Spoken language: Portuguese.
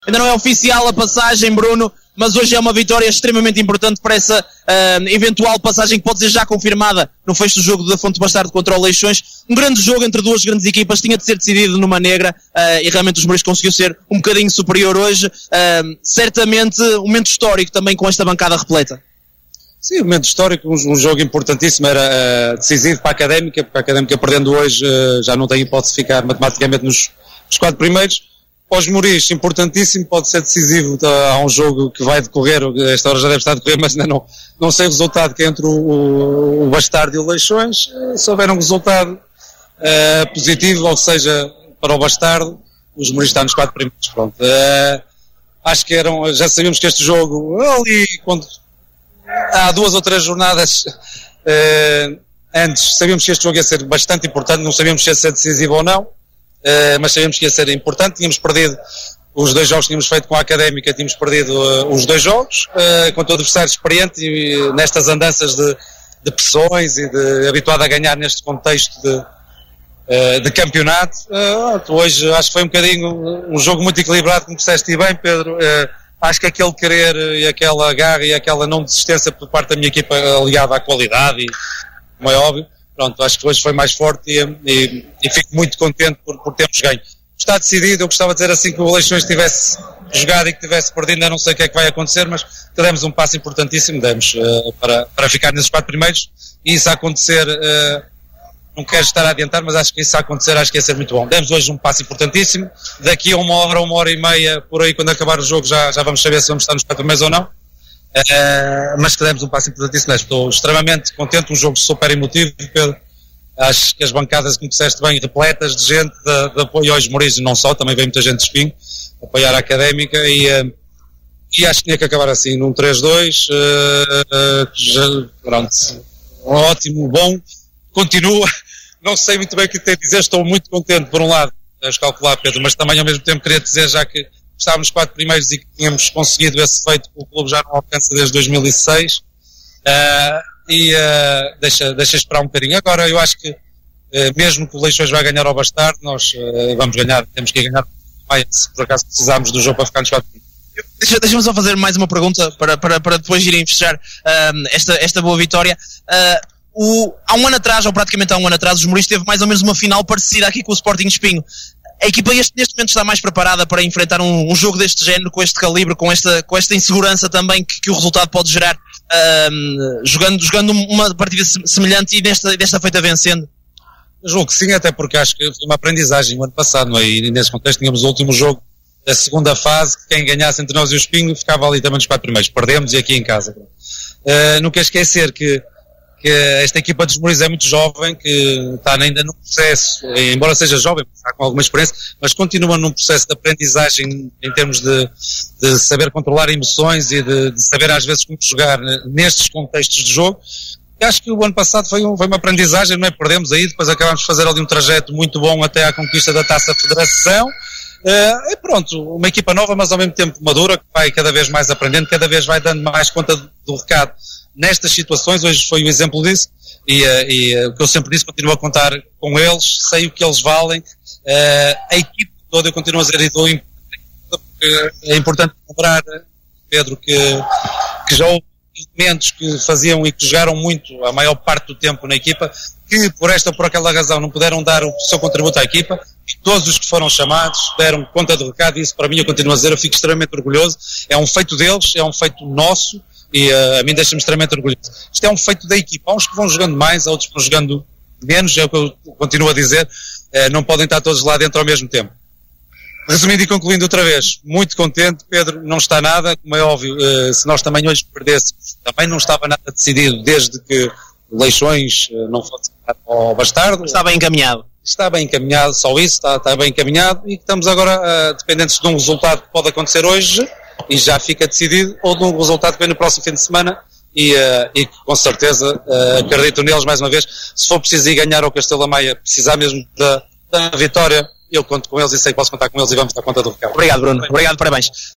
ainda não é oficial a passagem, Bruno, mas hoje é uma vitória extremamente importante para essa eventual passagem que pode ser já confirmada no fecho do jogo da Fonte Bastardo contra o Leixões. Um grande jogo entre duas grandes equipas, tinha de ser decidido numa negra e realmente os Mouris conseguiu ser um bocadinho superior hoje. Certamente um momento histórico também com esta bancada repleta. Sim, um momento histórico, um jogo importantíssimo, era decisivo para a Académica, porque a Académica perdendo hoje já não tem hipótese de ficar matematicamente nos 4 primeiros. Para os Mouris, importantíssimo, pode ser decisivo a um jogo que vai decorrer, esta hora já deve estar a decorrer, mas ainda não sei o resultado que é entre o Bastardo e o Leixões. Se houver um resultado positivo, ou seja, para o Bastardo, os Mouris estão nos 4 primeiros, pronto. Acho que já sabíamos que este jogo, ali, quando há 2 ou 3 jornadas antes, sabíamos que este jogo ia ser bastante importante, não sabíamos se ia ser decisivo ou não. Mas sabíamos que ia ser importante. Tínhamos perdido os 2 jogos que tínhamos feito com a Académica, tínhamos perdido os 2 jogos contra o adversário experiente e nestas andanças de pressões e habituado a ganhar neste contexto de campeonato. Hoje acho que foi um bocadinho um jogo muito equilibrado, como disseste bem, Pedro. Acho que aquele querer e aquela garra e aquela não desistência por parte da minha equipa aliada à qualidade, e, como é óbvio, pronto, acho que hoje foi mais forte e fico muito contente por termos ganho. Está decidido, eu gostava de dizer assim que o Leixões tivesse jogado e que tivesse perdido, ainda não sei o que é que vai acontecer, mas demos um passo importantíssimo, para ficar nesses 4 primeiros, e isso a acontecer, não quero estar a adiantar, mas acho que isso a acontecer, acho que ia ser muito bom. Demos hoje um passo importantíssimo, daqui a 1 hora e meia, por aí, quando acabar o jogo, já vamos saber se vamos estar nos 4 primeiros ou não. Mas que demos um passo importantíssimo. Estou extremamente contente, um jogo super emotivo, Pedro. Acho que as bancadas, como disseste bem, repletas de gente de apoio aos Mouris, e não só, também veio muita gente de Espinho apoiar a Académica, e acho que tinha que acabar assim, num 3-2. Pronto, ótimo, bom, continua. Não sei muito bem o que tenho a dizer, estou muito contente por um lado, deves calcular, Pedro, mas também ao mesmo tempo queria dizer, já que estávamos nos 4 primeiros e que tínhamos conseguido esse feito que o clube já não alcança desde 2006, deixa esperar um bocadinho. Agora eu acho que mesmo que o Leixões vai ganhar ao Bastardo, nós vamos ganhar, temos que ganhar se por acaso precisarmos do jogo para ficar nos 4 primeiros. Deixa-me só fazer mais uma pergunta para depois irem fechar esta boa vitória. Há um ano atrás, ou praticamente há um ano atrás, os Mouris teve mais ou menos uma final parecida aqui com o Sporting Espinho. A equipa neste momento está mais preparada para enfrentar um jogo deste género, com este calibre, com esta insegurança também que o resultado pode gerar, jogando uma partida semelhante e desta feita vencendo? Eu julgo que sim, até porque acho que foi uma aprendizagem o ano passado, não é? E nesse contexto tínhamos o último jogo da segunda fase, que quem ganhasse entre nós e o Espinho ficava ali também nos 4 primeiros. Perdemos e aqui em casa. Não quero esquecer que esta equipa dos Mouris é muito jovem, que está ainda num processo, embora seja jovem, está com alguma experiência, mas continua num processo de aprendizagem em termos de saber controlar emoções e de saber às vezes como jogar nestes contextos de jogo. Eu acho que o ano passado foi uma aprendizagem, não é? Perdemos aí, depois acabamos de fazer ali um trajeto muito bom até à conquista da Taça Federação. E pronto, uma equipa nova, mas ao mesmo tempo madura, que vai cada vez mais aprendendo, cada vez vai dando mais conta do recado nestas situações. Hoje foi o exemplo disso, e o que eu sempre disse, continuo a contar com eles, sei o que eles valem. A equipe toda, eu continuo a dizer, porque é importante lembrar, Pedro, que já houve elementos que faziam e que jogaram muito a maior parte do tempo na equipa, que por esta ou por aquela razão não puderam dar o seu contributo à equipa, e todos os que foram chamados deram conta do recado, e isso para mim, eu continuo a dizer, eu fico extremamente orgulhoso. É um feito deles, é um feito nosso, e a mim deixa-me extremamente orgulhoso. Isto é um feito da equipa. Há uns que vão jogando mais, há outros que vão jogando menos, é o que eu continuo a dizer, não podem estar todos lá dentro ao mesmo tempo. Resumindo e concluindo outra vez, muito contente, Pedro, não está nada, como é óbvio, se nós também hoje perdêssemos, também não estava nada decidido, desde que o Leixões não fosse ao Bastardo. Está bem encaminhado. Está bem encaminhado, só isso, está bem encaminhado, e estamos agora dependentes de um resultado que pode acontecer hoje, e já fica decidido, ou de um resultado que vem no próximo fim de semana, e com certeza acredito neles mais uma vez. Se for preciso ir ganhar ao Castelo Maia, precisar mesmo da vitória, eu conto com eles e sei que posso contar com eles, e vamos dar conta do recado. Obrigado, Bruno. Obrigado, parabéns.